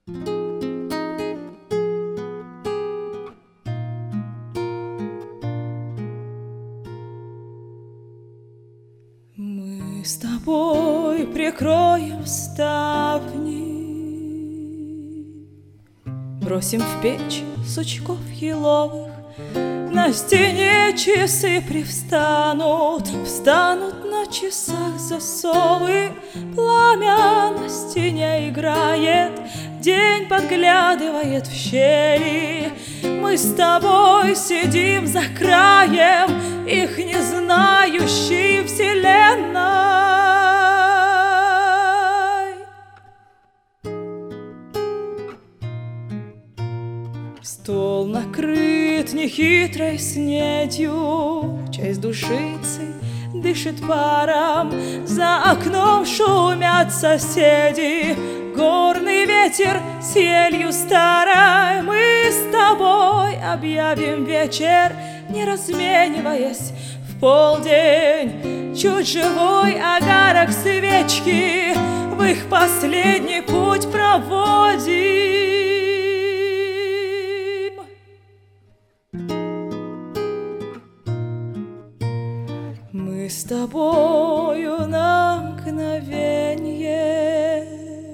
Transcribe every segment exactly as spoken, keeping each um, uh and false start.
Мы с тобой прикроем ставни, бросим в печь сучков еловых. На стене часы привстанут, встанут на часах засовы. Пламя на стене играет, день подглядывает в щели. Мы с тобой сидим за краем их не знающей вселенной. Стол накрыт нехитрой снедью, часть душицы дышит паром. За окном шумят соседи, горный ветер с елью старой. Мы с тобой объявим вечер, не размениваясь в полдень. Чуть живой огарок свечки в их последний путь проводим. Мы с тобою на мгновенье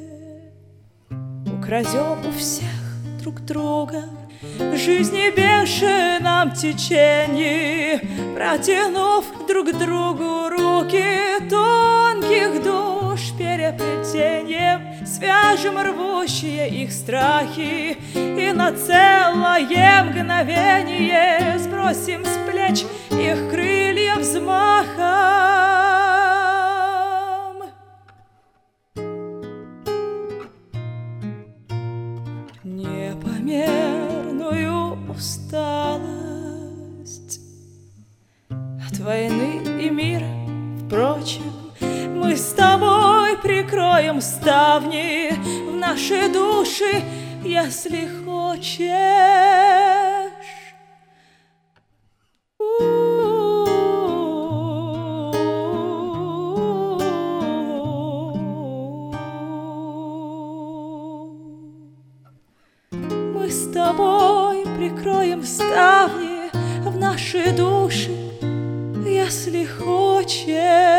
украдем у всех друг друга в жизни бешеном течении, протянув друг другу руки тонких душ переплетением. Свяжем рвущие их страхи и на целое мгновение сбросим с плеч их крылья взмахом. Непомерную усталость от войны и мира, впрочем, мы с тобой прикроем ставни в наши души, если хочешь. Мы с тобой прикроем ставни в наши души, если хочешь.